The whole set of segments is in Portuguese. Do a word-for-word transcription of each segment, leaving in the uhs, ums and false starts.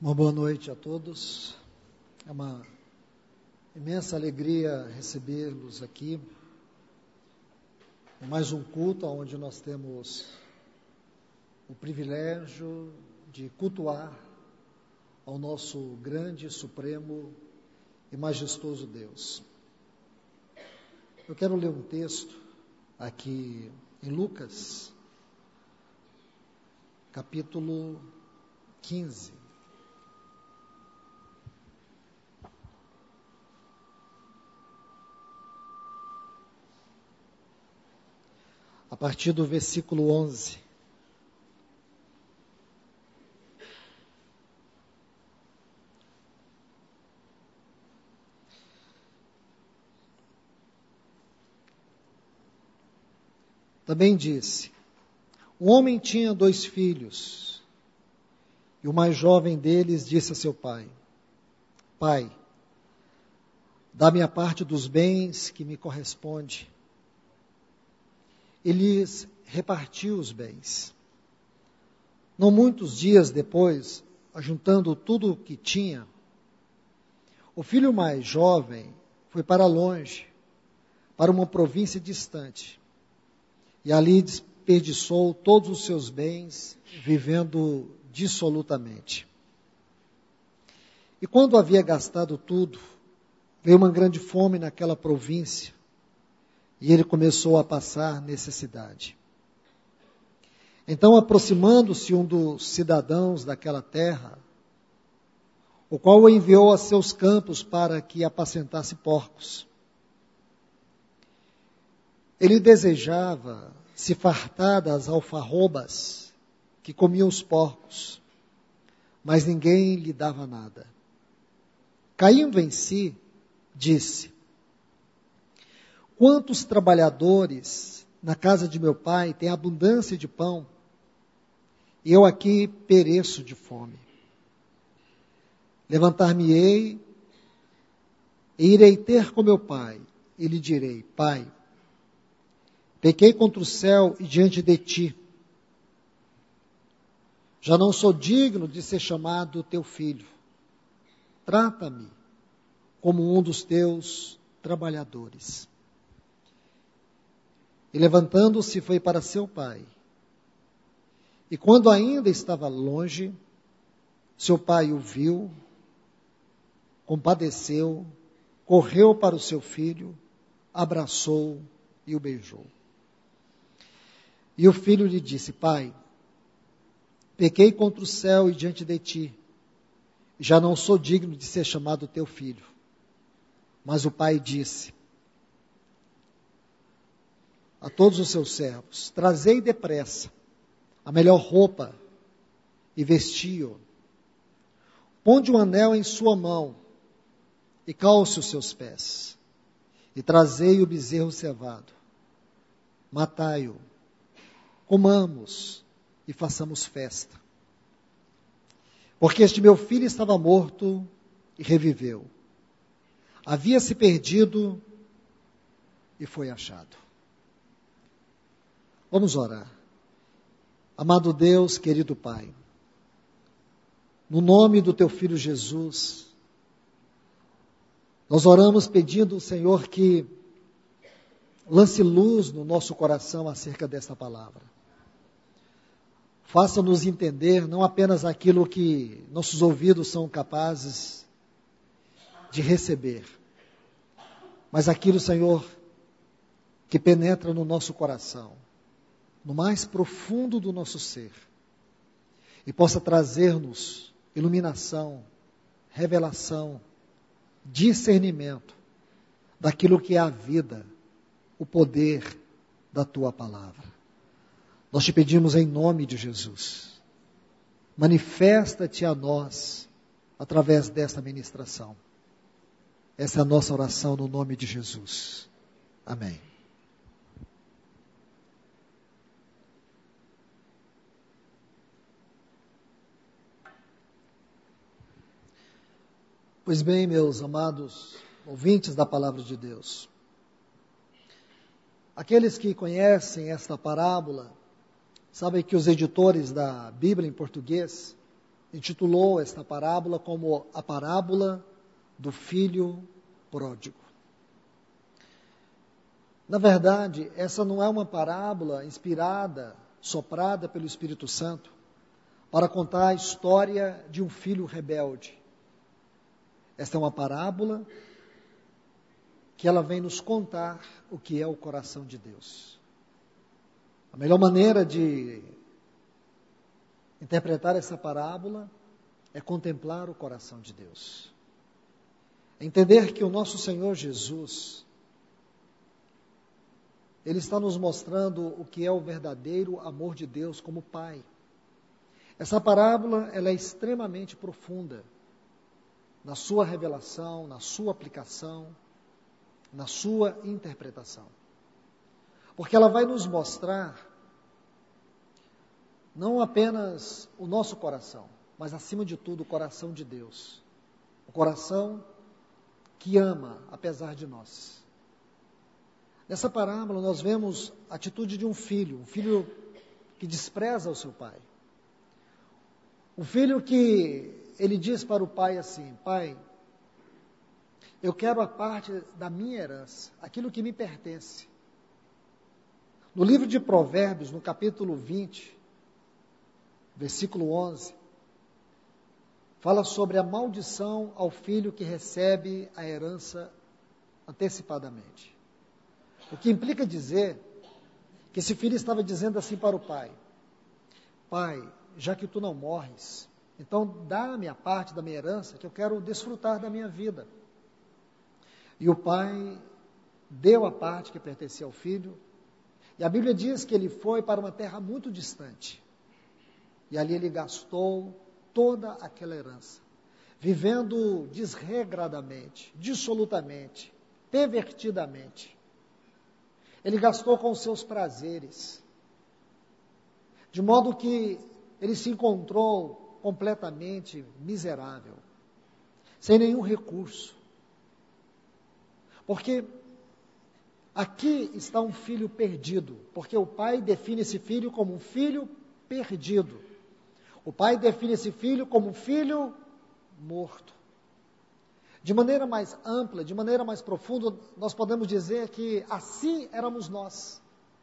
Uma boa noite a todos. É uma imensa alegria recebê-los aqui em mais um culto onde nós temos o privilégio de cultuar ao nosso grande, supremo e majestoso Deus. Eu quero ler um texto aqui em Lucas, capítulo quinze. A partir do versículo onze. Também disse: um homem tinha dois filhos, e o mais jovem deles disse a seu pai: Pai, dá-me a parte dos bens que me corresponde. E lhes repartiu os bens. Não muitos dias depois, ajuntando tudo o que tinha, o filho mais jovem foi para longe, para uma província distante, e ali desperdiçou todos os seus bens, vivendo dissolutamente. E quando havia gastado tudo, veio uma grande fome naquela província, e ele começou a passar necessidade. Então, aproximando-se um dos cidadãos daquela terra, o qual o enviou a seus campos para que apacentasse porcos. Ele desejava se fartar das alfarrobas que comiam os porcos, mas ninguém lhe dava nada. Caindo em si, disse: quantos trabalhadores na casa de meu pai têm abundância de pão, e eu aqui pereço de fome. Levantar-me-ei e irei ter com meu pai, e lhe direi: Pai, pequei contra o céu e diante de ti. Já não sou digno de ser chamado teu filho. Trata-me como um dos teus trabalhadores. E levantando-se foi para seu pai. E quando ainda estava longe, seu pai o viu, compadeceu, correu para o seu filho, abraçou e o beijou. E o filho lhe disse: Pai, pequei contra o céu e diante de ti, já não sou digno de ser chamado teu filho. Mas o pai disse a todos os seus servos: trazei depressa a melhor roupa e vesti-o. Ponde um anel em sua mão e calce os seus pés. E trazei o bezerro cevado. Matai-o, comamos e façamos festa. Porque este meu filho estava morto e reviveu. Havia-se perdido e foi achado. Vamos orar. Amado Deus, querido Pai, no nome do Teu Filho Jesus, nós oramos pedindo, Senhor, que lance luz no nosso coração acerca desta palavra. Faça-nos entender não apenas aquilo que nossos ouvidos são capazes de receber, mas aquilo, Senhor, que penetra no nosso coração, no mais profundo do nosso ser, e possa trazer-nos iluminação, revelação, discernimento daquilo que é a vida, o poder da Tua palavra. Nós te pedimos em nome de Jesus, manifesta-te a nós através desta ministração. Essa é a nossa oração no nome de Jesus. Amém. Pois bem, meus amados ouvintes da palavra de Deus, aqueles que conhecem esta parábola, sabem que os editores da Bíblia em português, intitulou esta parábola como a parábola do filho pródigo. Na verdade, essa não é uma parábola inspirada, soprada pelo Espírito Santo, para contar a história de um filho rebelde. Esta é uma parábola que ela vem nos contar o que é o coração de Deus. A melhor maneira de interpretar essa parábola é contemplar o coração de Deus. Entender que o nosso Senhor Jesus, Ele está nos mostrando o que é o verdadeiro amor de Deus como Pai. Essa parábola, ela é extremamente profunda na sua revelação, na sua aplicação, na sua interpretação. Porque ela vai nos mostrar não apenas o nosso coração, mas acima de tudo o coração de Deus. O coração que ama apesar de nós. Nessa parábola nós vemos a atitude de um filho, um filho que despreza o seu pai. Um filho que ele diz para o pai assim: pai, eu quero a parte da minha herança, aquilo que me pertence. No livro de Provérbios, no capítulo vinte, versículo onze, fala sobre a maldição ao filho que recebe a herança antecipadamente. O que implica dizer que esse filho estava dizendo assim para o pai: pai, já que tu não morres, então dá-me a parte da minha herança, que eu quero desfrutar da minha vida. E o pai deu a parte que pertencia ao filho, e a Bíblia diz que ele foi para uma terra muito distante, e ali ele gastou toda aquela herança, vivendo desregradamente, dissolutamente, pervertidamente. Ele gastou com os seus prazeres, de modo que ele se encontrou completamente miserável, sem nenhum recurso. Porque aqui está um filho perdido, porque o pai define esse filho como um filho perdido. O pai define esse filho como um filho morto. De maneira mais ampla, de maneira mais profunda, nós podemos dizer que assim éramos nós.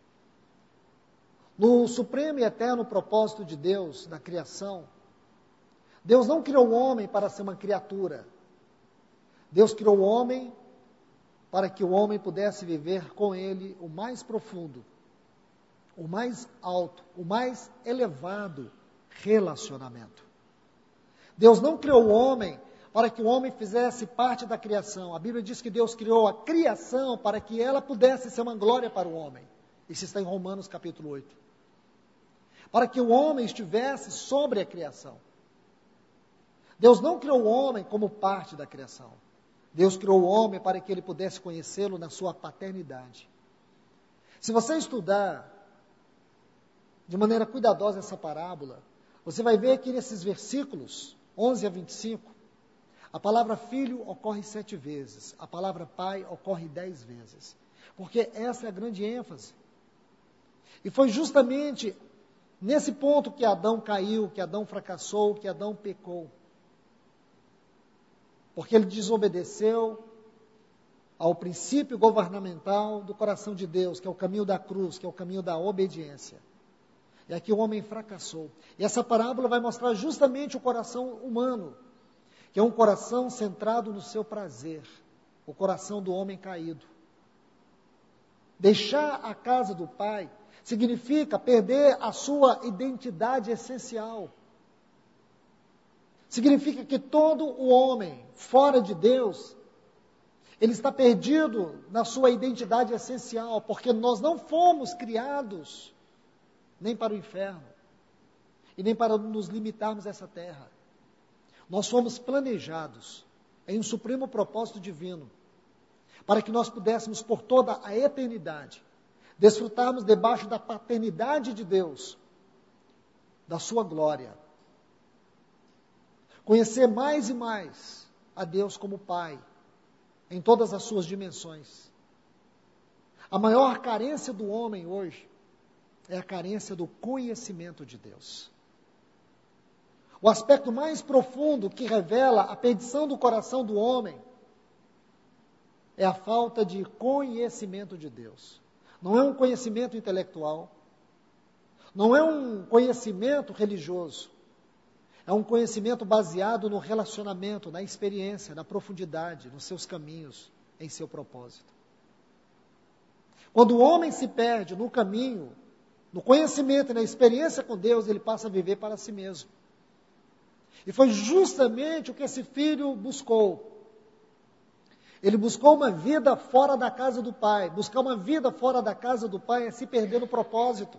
No supremo e eterno propósito de Deus, na criação, Deus não criou o homem para ser uma criatura. Deus criou o homem para que o homem pudesse viver com ele o mais profundo, o mais alto, o mais elevado relacionamento. Deus não criou o homem para que o homem fizesse parte da criação. A Bíblia diz que Deus criou a criação para que ela pudesse ser uma glória para o homem. Isso está em Romanos capítulo oito. Para que o homem estivesse sobre a criação. Deus não criou o homem como parte da criação. Deus criou o homem para que ele pudesse conhecê-lo na sua paternidade. Se você estudar de maneira cuidadosa essa parábola, você vai ver que nesses versículos onze a vinte e cinco, a palavra filho ocorre sete vezes, a palavra pai ocorre dez vezes, porque essa é a grande ênfase. E foi justamente nesse ponto que Adão caiu, que Adão fracassou, que Adão pecou. Porque ele desobedeceu ao princípio governamental do coração de Deus, que é o caminho da cruz, que é o caminho da obediência. E aqui o homem fracassou. E essa parábola vai mostrar justamente o coração humano, que é um coração centrado no seu prazer, o coração do homem caído. Deixar a casa do pai significa perder a sua identidade essencial. Significa que todo o homem fora de Deus, ele está perdido na sua identidade essencial, porque nós não fomos criados nem para o inferno, e nem para nos limitarmos a essa terra. Nós fomos planejados em um supremo propósito divino, para que nós pudéssemos por toda a eternidade desfrutarmos debaixo da paternidade de Deus, da sua glória. Conhecer mais e mais a Deus como Pai, em todas as suas dimensões. A maior carência do homem hoje é a carência do conhecimento de Deus. O aspecto mais profundo que revela a perdição do coração do homem é a falta de conhecimento de Deus. Não é um conhecimento intelectual, não é um conhecimento religioso, é um conhecimento baseado no relacionamento, na experiência, na profundidade, nos seus caminhos, em seu propósito. Quando o homem se perde no caminho, no conhecimento e na experiência com Deus, ele passa a viver para si mesmo. E foi justamente o que esse filho buscou. Ele buscou uma vida fora da casa do pai. Buscar uma vida fora da casa do pai é se perder no propósito.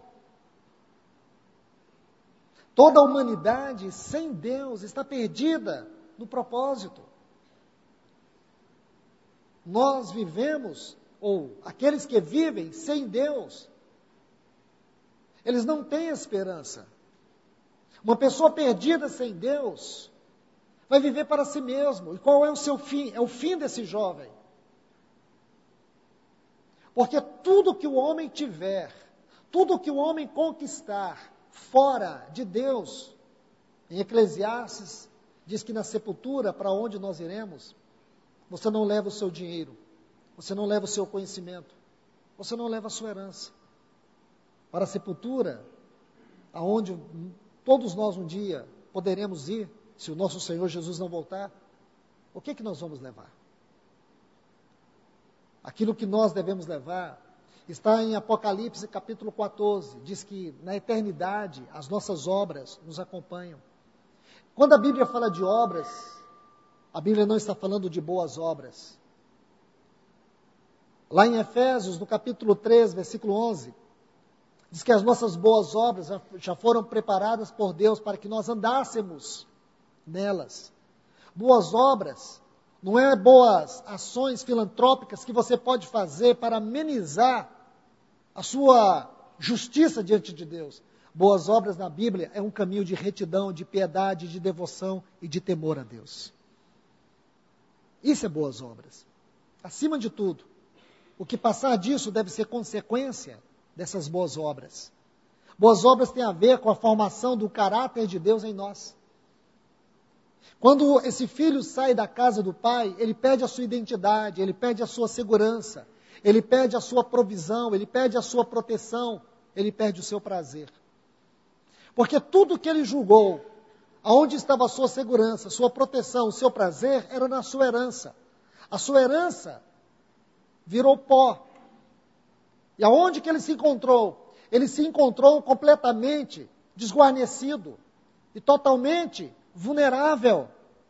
Toda a humanidade sem Deus está perdida no propósito. Nós vivemos, ou aqueles que vivem sem Deus, eles não têm esperança. Uma pessoa perdida sem Deus vai viver para si mesmo. E qual é o seu fim? É o fim desse jovem. Porque tudo que o homem tiver, tudo que o homem conquistar fora de Deus, em Eclesiastes, diz que na sepultura, para onde nós iremos, você não leva o seu dinheiro, você não leva o seu conhecimento, você não leva a sua herança. Para a sepultura, aonde todos nós um dia poderemos ir, se o nosso Senhor Jesus não voltar, o que que nós vamos levar? Aquilo que nós devemos levar está em Apocalipse capítulo quatorze, diz que na eternidade as nossas obras nos acompanham. Quando a Bíblia fala de obras, a Bíblia não está falando de boas obras. Lá em Efésios, no capítulo três, versículo onze, diz que as nossas boas obras já foram preparadas por Deus para que nós andássemos nelas. Boas obras não é boas ações filantrópicas que você pode fazer para amenizar a sua justiça diante de Deus. Boas obras na Bíblia é um caminho de retidão, de piedade, de devoção e de temor a Deus. Isso é boas obras. Acima de tudo, o que passar disso deve ser consequência dessas boas obras. Boas obras têm a ver com a formação do caráter de Deus em nós. Quando esse filho sai da casa do pai, ele perde a sua identidade, ele perde a sua segurança, ele perde a sua provisão, ele perde a sua proteção, ele perde o seu prazer. Porque tudo que ele julgou, aonde estava a sua segurança, sua proteção, o seu prazer, era na sua herança. A sua herança virou pó. E aonde que ele se encontrou? Ele se encontrou completamente desguarnecido e totalmente vulnerável.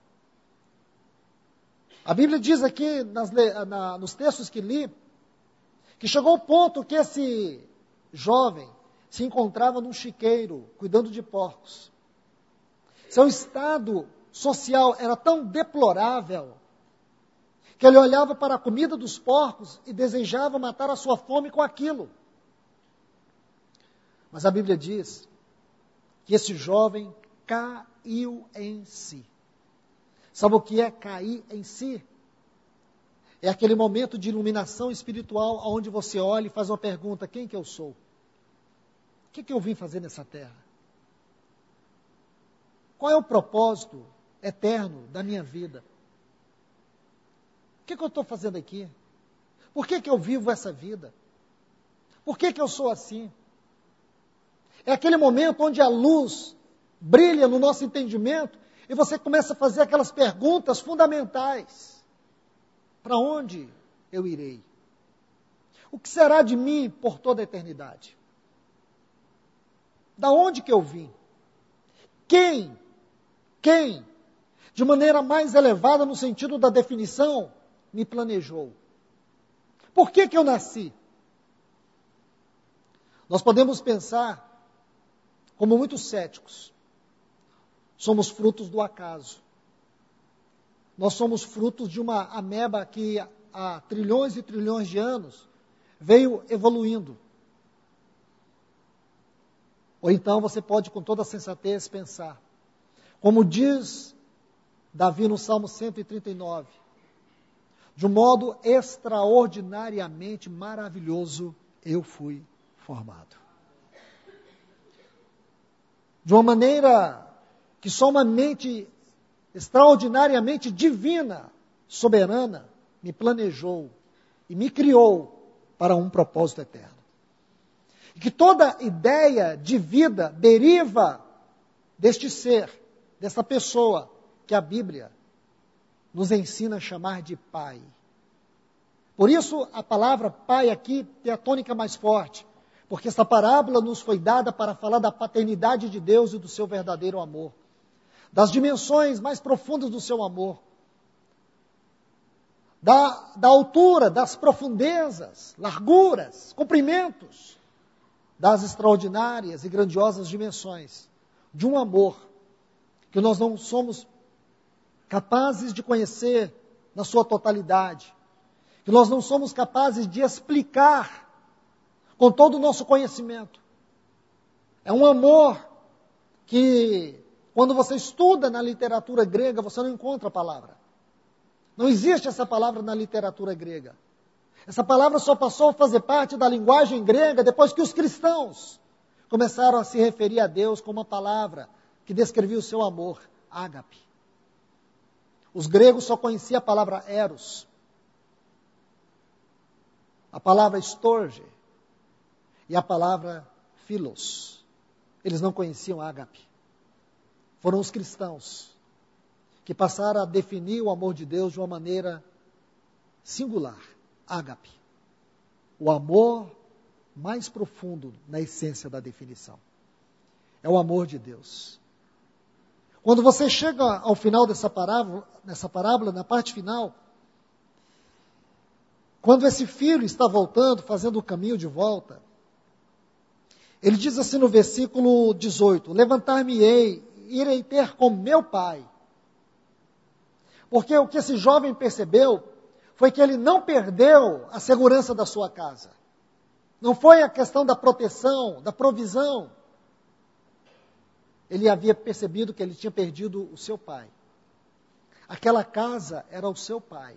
A Bíblia diz aqui, nas, na, nos textos que li, que chegou o ponto que esse jovem se encontrava num chiqueiro, cuidando de porcos. Seu estado social era tão deplorável, que ele olhava para a comida dos porcos e desejava matar a sua fome com aquilo. Mas a Bíblia diz que esse jovem caiu em si. Sabe o que é cair em si? É aquele momento de iluminação espiritual onde você olha e faz uma pergunta: quem que eu sou? O que que eu vim fazer nessa terra? Qual é o propósito eterno da minha vida? O que que eu estou fazendo aqui? Por que que eu vivo essa vida? Por que que eu sou assim? É aquele momento onde a luz brilha no nosso entendimento e você começa a fazer aquelas perguntas fundamentais. Para onde eu irei? O que será de mim por toda a eternidade? Da onde que eu vim? Quem? Quem? De maneira mais elevada no sentido da definição, me planejou. Por que que eu nasci? Nós podemos pensar como muitos céticos. Somos frutos do acaso. Nós somos frutos de uma ameba que há trilhões e trilhões de anos veio evoluindo. Ou então você pode com toda a sensatez pensar, como diz Davi no Salmo cento e trinta e nove, de um modo extraordinariamente maravilhoso eu fui formado. De uma maneira que só uma mente extraordinariamente divina, soberana, me planejou e me criou para um propósito eterno. E que toda ideia de vida deriva deste ser, dessa pessoa que a Bíblia nos ensina a chamar de Pai. Por isso, a palavra Pai aqui tem a tônica mais forte, porque essa parábola nos foi dada para falar da paternidade de Deus e do seu verdadeiro amor, das dimensões mais profundas do seu amor, da, da altura, das profundezas, larguras, comprimentos, das extraordinárias e grandiosas dimensões de um amor que nós não somos capazes de conhecer na sua totalidade, que nós não somos capazes de explicar com todo o nosso conhecimento. É um amor que, quando você estuda na literatura grega, você não encontra a palavra. Não existe essa palavra na literatura grega. Essa palavra só passou a fazer parte da linguagem grega depois que os cristãos começaram a se referir a Deus com uma palavra que descrevia o seu amor, ágape. Os gregos só conheciam a palavra eros, a palavra storge e a palavra philos. Eles não conheciam ágape. Foram os cristãos que passaram a definir o amor de Deus de uma maneira singular, ágape. O amor mais profundo na essência da definição. É o amor de Deus. Quando você chega ao final dessa parábola, nessa parábola, na parte final, quando esse filho está voltando, fazendo o caminho de volta, ele diz assim no versículo dezoito, levantar-me-ei, irei ter com meu pai. Porque o que esse jovem percebeu foi que ele não perdeu a segurança da sua casa. Não foi a questão da proteção, da provisão. Ele havia percebido que ele tinha perdido o seu pai. Aquela casa era o seu pai.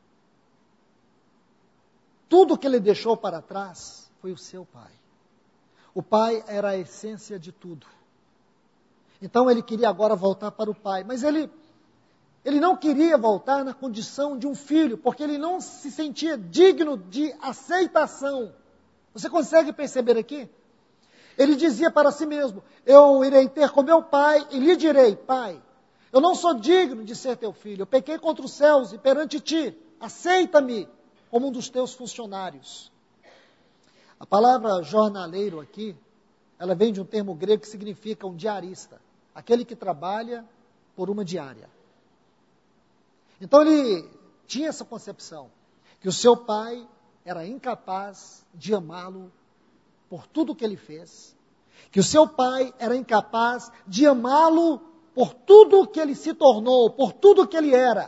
Tudo que ele deixou para trás foi o seu pai. O pai era a essência de tudo. Então ele queria agora voltar para o pai. Mas ele, ele não queria voltar na condição de um filho, porque ele não se sentia digno de aceitação. Você consegue perceber aqui? Ele dizia para si mesmo, eu irei ter com meu pai e lhe direi, pai, eu não sou digno de ser teu filho, eu pequei contra os céus e perante ti, aceita-me como um dos teus funcionários. A palavra jornaleiro aqui, ela vem de um termo grego que significa um diarista, aquele que trabalha por uma diária. Então ele tinha essa concepção, que o seu pai era incapaz de amá-lo por tudo que ele fez, que o seu pai era incapaz de amá-lo por tudo que ele se tornou, por tudo que ele era.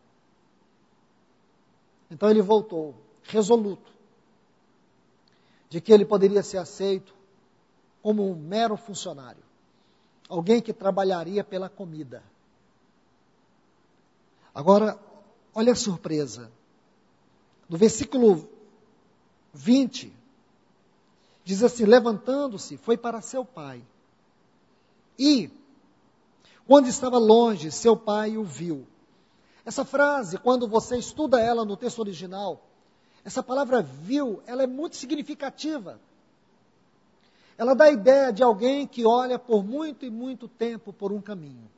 Então ele voltou, resoluto, de que ele poderia ser aceito como um mero funcionário, alguém que trabalharia pela comida. Agora, olha a surpresa. No versículo vinte, diz assim, levantando-se, foi para seu pai. E, quando estava longe, seu pai o viu. Essa frase, quando você estuda ela no texto original, essa palavra viu, ela é muito significativa. Ela dá a ideia de alguém que olha por muito e muito tempo por um caminho.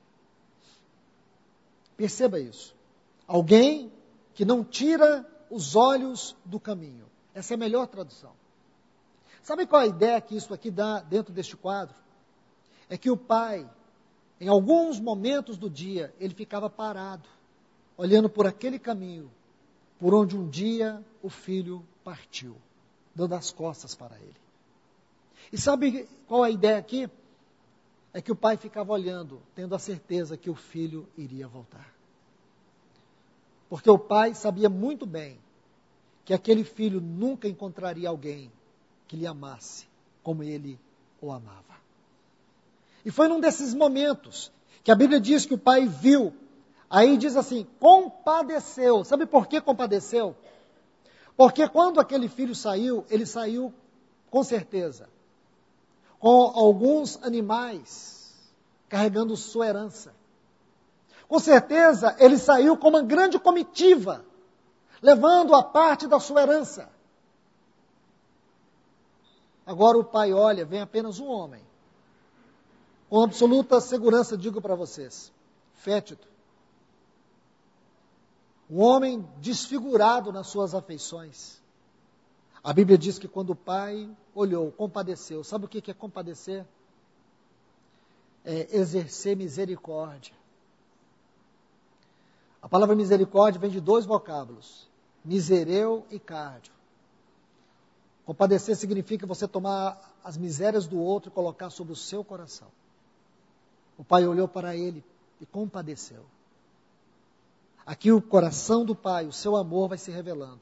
Perceba isso. Alguém que não tira os olhos do caminho. Essa é a melhor tradução. Sabe qual a ideia que isso aqui dá dentro deste quadro? É que o pai, em alguns momentos do dia, ele ficava parado, olhando por aquele caminho, por onde um dia o filho partiu, dando as costas para ele. E sabe qual a ideia aqui? É que o pai ficava olhando, tendo a certeza que o filho iria voltar. Porque o pai sabia muito bem que aquele filho nunca encontraria alguém que lhe amasse como ele o amava. E foi num desses momentos que a Bíblia diz que o pai viu, aí diz assim, compadeceu. Sabe por que compadeceu? Porque quando aquele filho saiu, ele saiu com certeza, com alguns animais carregando sua herança. Com certeza, ele saiu com uma grande comitiva, levando a parte da sua herança. Agora o pai olha, vem apenas um homem. Com absoluta segurança, digo para vocês, fétido. Um homem desfigurado nas suas afeições. A Bíblia diz que quando o pai olhou, compadeceu. Sabe o que é compadecer? É exercer misericórdia. A palavra misericórdia vem de dois vocábulos, misereu e cardio. Compadecer significa você tomar as misérias do outro e colocar sobre o seu coração. O pai olhou para ele e compadeceu. Aqui o coração do pai, o seu amor vai se revelando.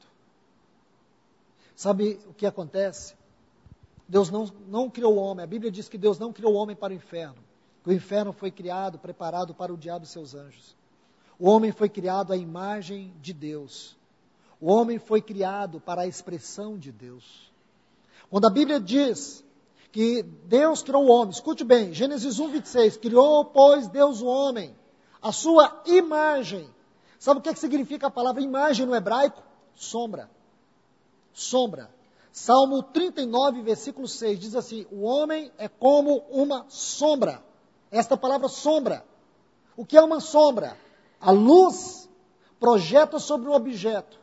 Sabe o que acontece? Deus não, não criou o homem. A Bíblia diz que Deus não criou o homem para o inferno. O inferno foi criado, preparado para o diabo e seus anjos. O homem foi criado à imagem de Deus. O homem foi criado para a expressão de Deus. Quando a Bíblia diz que Deus criou o homem, escute bem, Gênesis um, vinte e seis, criou, pois, Deus o homem, a sua imagem. Sabe o que, é que significa a palavra imagem no hebraico? Sombra. Sombra. Salmo trinta e nove, versículo seis, diz assim, o homem é como uma sombra. Esta palavra sombra. O que é uma sombra? A luz projeta sobre um objeto.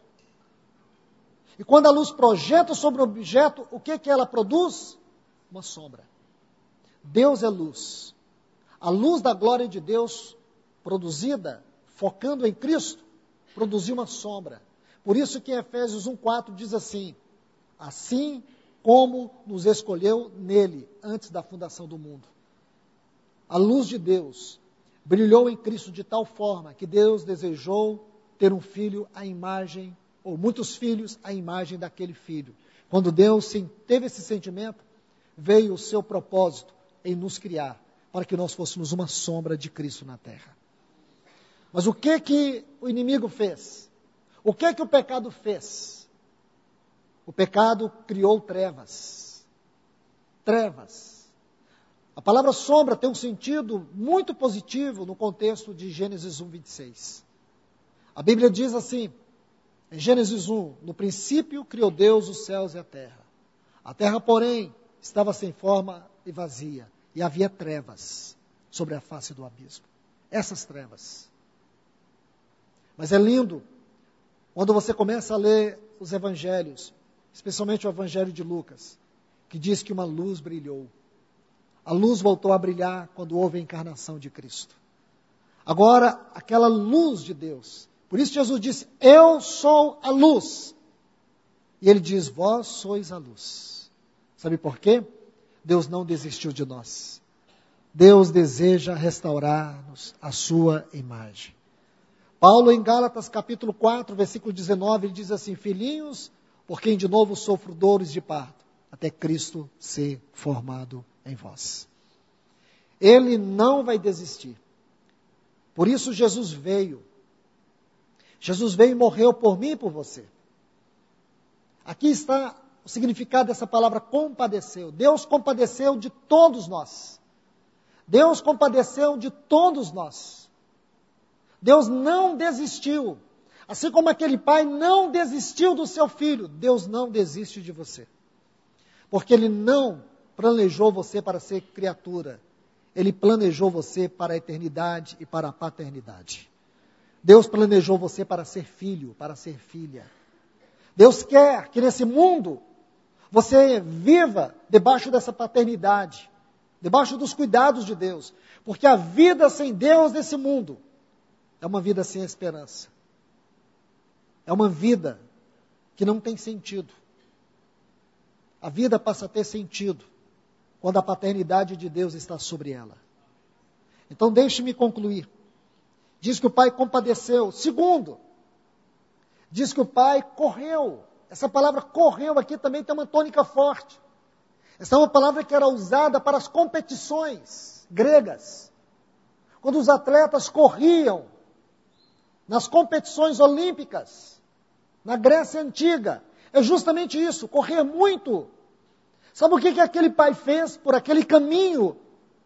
E quando a luz projeta sobre o objeto, o que, que ela produz? Uma sombra. Deus é luz. A luz da glória de Deus, produzida, focando em Cristo, produziu uma sombra. Por isso que em Efésios um, quatro diz assim, assim como nos escolheu nele, antes da fundação do mundo. A luz de Deus brilhou em Cristo de tal forma que Deus desejou ter um filho à imagem, ou muitos filhos à imagem daquele filho. Quando Deus teve esse sentimento, veio o seu propósito em nos criar, para que nós fôssemos uma sombra de Cristo na terra. Mas o que que o inimigo fez? O que que o pecado fez? O pecado criou trevas. Trevas. A palavra sombra tem um sentido muito positivo no contexto de Gênesis um, vinte e seis. A Bíblia diz assim, em Gênesis um, no princípio criou Deus os céus e a terra. A terra, porém, estava sem forma e vazia, e havia trevas sobre a face do abismo. Essas trevas. Mas é lindo, quando você começa a ler os evangelhos, especialmente o evangelho de Lucas, que diz que uma luz brilhou. A luz voltou a brilhar quando houve a encarnação de Cristo. Agora, aquela luz de Deus. Por isso Jesus disse, eu sou a luz. E ele diz, vós sois a luz. Sabe por quê? Deus não desistiu de nós. Deus deseja restaurar-nos a sua imagem. Paulo em Gálatas capítulo quatro, versículo dezenove, ele diz assim, filhinhos, por quem de novo sofro dores de parto, até Cristo ser formado em vós. Ele não vai desistir. Por isso Jesus veio. Jesus veio e morreu por mim e por você. Aqui está o significado dessa palavra compadeceu. Deus compadeceu de todos nós. Deus compadeceu de todos nós. Deus não desistiu. Assim como aquele pai não desistiu do seu filho, Deus não desiste de você. Porque Ele não planejou você para ser criatura. Ele planejou você para a eternidade e para a paternidade. Deus planejou você para ser filho, para ser filha. Deus quer que nesse mundo você viva debaixo dessa paternidade, debaixo dos cuidados de Deus. Porque a vida sem Deus nesse mundo é uma vida sem esperança. É uma vida que não tem sentido. A vida passa a ter sentido quando a paternidade de Deus está sobre ela. Então deixe-me concluir. Diz que o pai compadeceu. Segundo, diz que o pai correu. Essa palavra correu aqui também tem uma tônica forte. Essa é uma palavra que era usada para as competições gregas. Quando os atletas corriam nas competições olímpicas, na Grécia Antiga, é justamente isso, correr muito. Sabe o que, que aquele pai fez por aquele caminho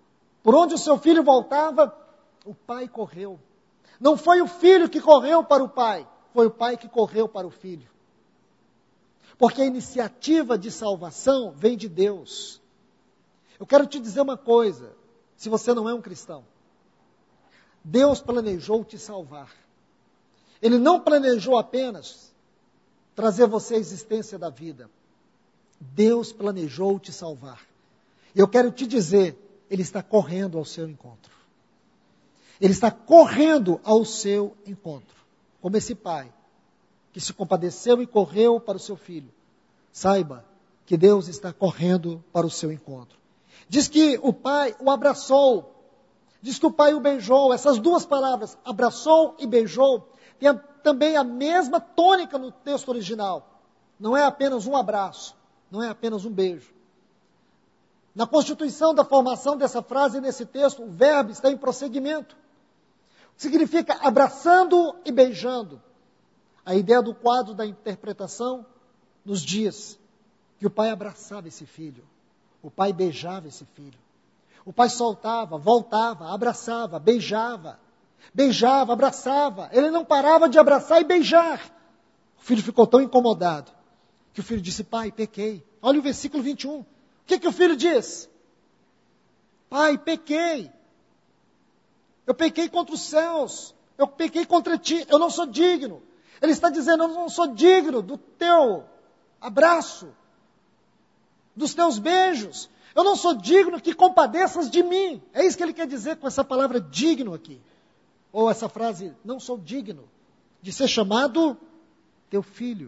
Por onde o seu filho voltava, o pai correu. Não foi o filho que correu para o pai, foi o pai que correu para o filho. Porque a iniciativa de salvação vem de Deus. Eu quero te dizer uma coisa, se você não é um cristão. Deus planejou te salvar. Ele não planejou apenas trazer você à existência da vida. Deus planejou te salvar. Eu quero te dizer, Ele está correndo ao seu encontro. Ele está correndo ao seu encontro. Como esse pai, que se compadeceu e correu para o seu filho. Saiba que Deus está correndo para o seu encontro. Diz que o pai o abraçou. Diz que o pai o beijou. Essas duas palavras, abraçou e beijou, tem a, também a mesma tônica no texto original. Não é apenas um abraço, não é apenas um beijo. Na constituição da formação dessa frase, nesse texto, o verbo está em prosseguimento. Significa abraçando e beijando. A ideia do quadro da interpretação nos diz que o pai abraçava esse filho. O pai beijava esse filho. O pai soltava, voltava, abraçava, beijava. Beijava, abraçava. Ele não parava de abraçar e beijar. O filho ficou tão incomodado que o filho disse, pai, pequei. Olha o versículo vinte e um. O que, que o filho diz? Pai, pequei. Eu pequei contra os céus. Eu pequei contra ti. Eu não sou digno. Ele está dizendo, eu não sou digno do teu abraço, dos teus beijos. Eu não sou digno que compadeças de mim. É isso que ele quer dizer com essa palavra digno aqui. Ou essa frase, não sou digno de ser chamado teu filho.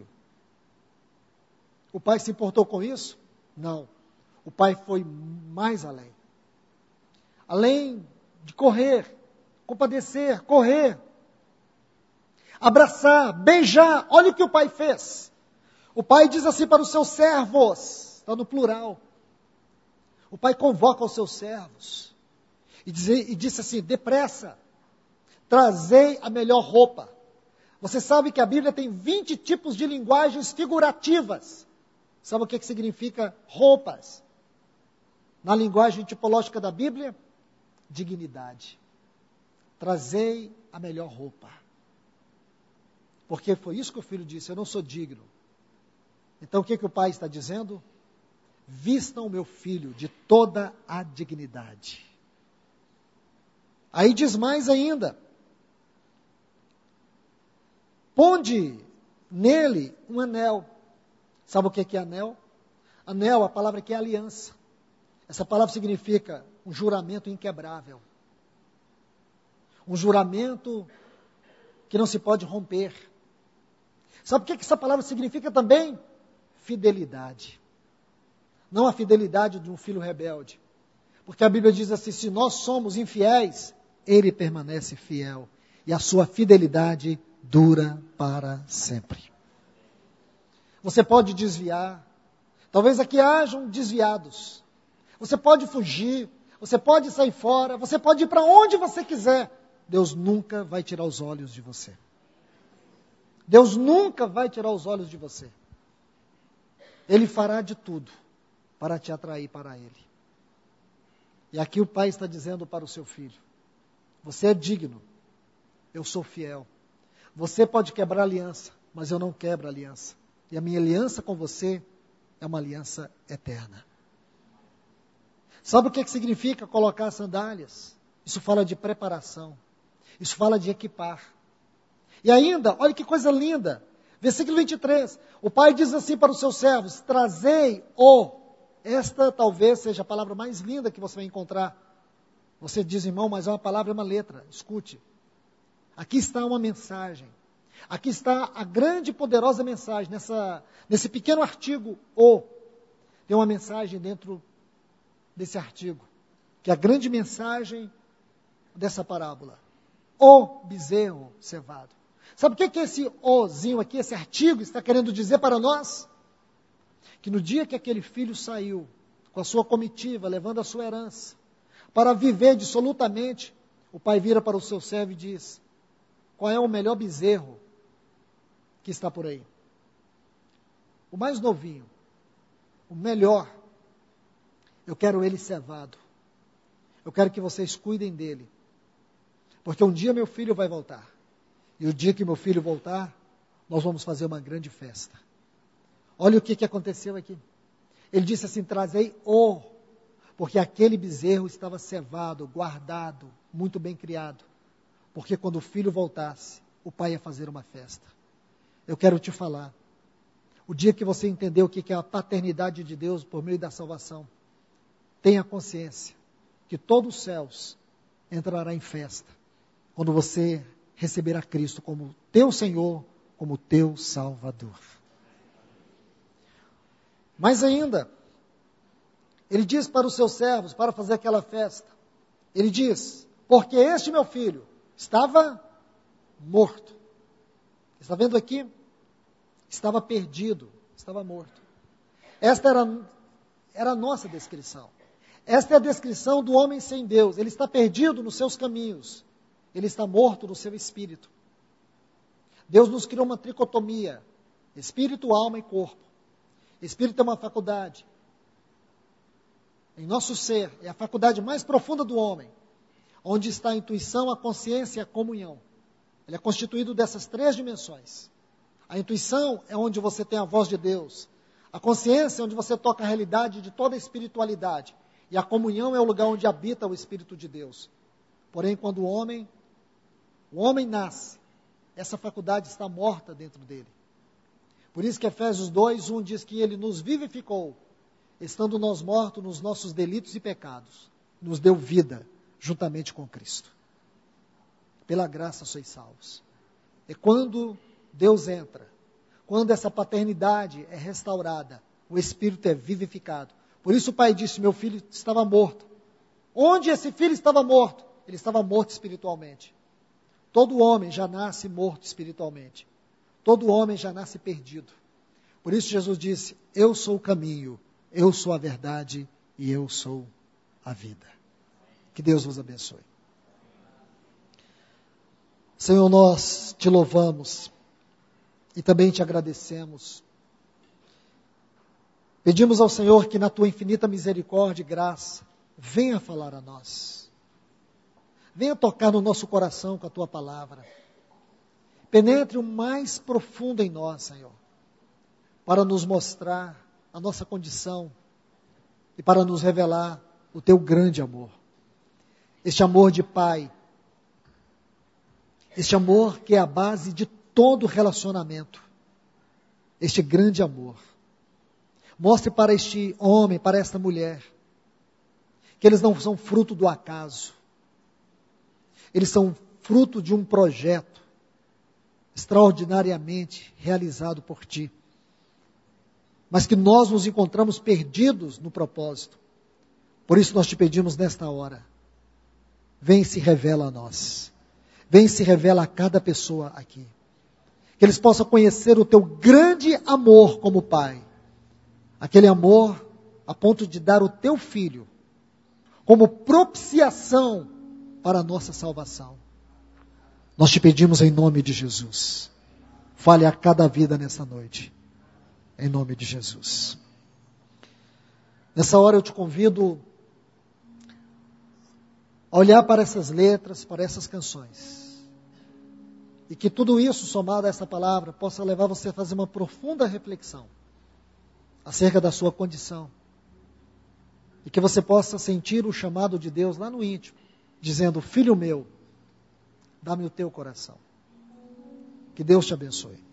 O pai se importou com isso? Não. O pai foi mais além. Além de correr, compadecer, correr, abraçar, beijar. Olha o que o pai fez. O pai diz assim para os seus servos, está no plural. O pai convoca os seus servos e, diz, e disse assim, depressa, trazei a melhor roupa. Você sabe que a Bíblia tem vinte tipos de linguagens figurativas. Sabe o que, que significa roupas? Na linguagem tipológica da Bíblia, dignidade. Trazei a melhor roupa. Porque foi isso que o filho disse, eu não sou digno. Então o que, que o pai está dizendo? Vistam o meu filho de toda a dignidade. Aí diz mais ainda. Ponde nele um anel. Sabe o que é anel? Anel, a palavra aqui é aliança. Essa palavra significa um juramento inquebrável. Um juramento que não se pode romper. Sabe o que essa palavra significa também? Fidelidade. Não a fidelidade de um filho rebelde. Porque a Bíblia diz assim, se nós somos infiéis, ele permanece fiel. E a sua fidelidade dura para sempre. Você pode desviar. Talvez aqui hajam desviados. Você pode fugir. Você pode sair fora. Você pode ir para onde você quiser. Deus nunca vai tirar os olhos de você. Deus nunca vai tirar os olhos de você. Ele fará de tudo para te atrair para Ele. E aqui o pai está dizendo para o seu filho, você é digno, eu sou fiel. Você pode quebrar a aliança, mas eu não quebro a aliança. E a minha aliança com você é uma aliança eterna. Sabe o que, que significa colocar sandálias? Isso fala de preparação. Isso fala de equipar. E ainda, olha que coisa linda. Versículo vinte e três. O pai diz assim para os seus servos, trazei-o. Esta talvez seja a palavra mais linda que você vai encontrar. Você diz, irmão, mas é uma palavra, é uma letra. Escute. Aqui está uma mensagem. Aqui está a grande e poderosa mensagem. Nessa, nesse pequeno artigo, o. Tem uma mensagem dentro desse artigo. Que é a grande mensagem dessa parábola. O bezerro cevado. Sabe o que é esse ozinho aqui, esse artigo está querendo dizer para nós? Que no dia que aquele filho saiu com a sua comitiva, levando a sua herança, para viver dissolutamente, o pai vira para o seu servo e diz, qual é o melhor bezerro que está por aí? O mais novinho, o melhor, eu quero ele cevado. eu quero que vocês cuidem dele. Porque um dia meu filho vai voltar. E o dia que meu filho voltar, nós vamos fazer uma grande festa. Olha o que, que aconteceu aqui. Ele disse assim, trazei o, porque aquele bezerro estava cevado, guardado, muito bem criado. Porque quando o filho voltasse, o pai ia fazer uma festa. Eu quero te falar, o dia que você entender o que é a paternidade de Deus por meio da salvação, tenha consciência que todos os céus entrará em festa, quando você receber a Cristo como teu Senhor, como teu Salvador. Mas ainda, ele diz para os seus servos, para fazer aquela festa, ele diz, porque este meu filho estava morto. Está vendo aqui? Estava perdido, estava morto. Esta era, era a nossa descrição. Esta é a descrição do homem sem Deus. Ele está perdido nos seus caminhos. Ele está morto no seu espírito. Deus nos criou uma tricotomia, espírito, alma e corpo. Espírito é uma faculdade. Em nosso ser, é a faculdade mais profunda do homem, onde está a intuição, a consciência e a comunhão. Ele é constituído dessas três dimensões. A intuição é onde você tem a voz de Deus. A consciência é onde você toca a realidade de toda a espiritualidade. E a comunhão é o lugar onde habita o Espírito de Deus. Porém, quando o homem, o homem nasce, essa faculdade está morta dentro dele. Por isso que Efésios dois, um diz que ele nos vivificou, estando nós mortos nos nossos delitos e pecados. Nos deu vida, juntamente com Cristo. Pela graça sois salvos. É quando Deus entra, quando essa paternidade é restaurada, o Espírito é vivificado. Por isso o pai disse, meu filho estava morto. Onde esse filho estava morto? Ele estava morto espiritualmente. Todo homem já nasce morto espiritualmente. Todo homem já nasce perdido. Por isso Jesus disse, eu sou o caminho, eu sou a verdade e eu sou a vida. Que Deus vos abençoe. Senhor, nós te louvamos e também te agradecemos. Pedimos ao Senhor que na tua infinita misericórdia e graça, venha falar a nós. Venha tocar no nosso coração com a tua palavra. Penetre o mais profundo em nós, Senhor, para nos mostrar a nossa condição e para nos revelar o teu grande amor. Este amor de Pai, este amor que é a base de todo relacionamento, este grande amor. Mostre para este homem, para esta mulher, que eles não são fruto do acaso, eles são fruto de um projeto extraordinariamente realizado por ti, mas que nós nos encontramos perdidos no propósito. Por isso nós te pedimos nesta hora, vem e se revela a nós, vem e se revela a cada pessoa aqui, que eles possam conhecer o teu grande amor como Pai, aquele amor a ponto de dar o teu Filho como propiciação para a nossa salvação. Nós te pedimos em nome de Jesus, fale a cada vida nessa noite, em nome de Jesus. Nessa hora eu te convido a olhar para essas letras, para essas canções, e que tudo isso somado a essa palavra possa levar você a fazer uma profunda reflexão acerca da sua condição, e que você possa sentir o chamado de Deus lá no íntimo, dizendo, filho meu, dá-me o teu coração. Que Deus te abençoe.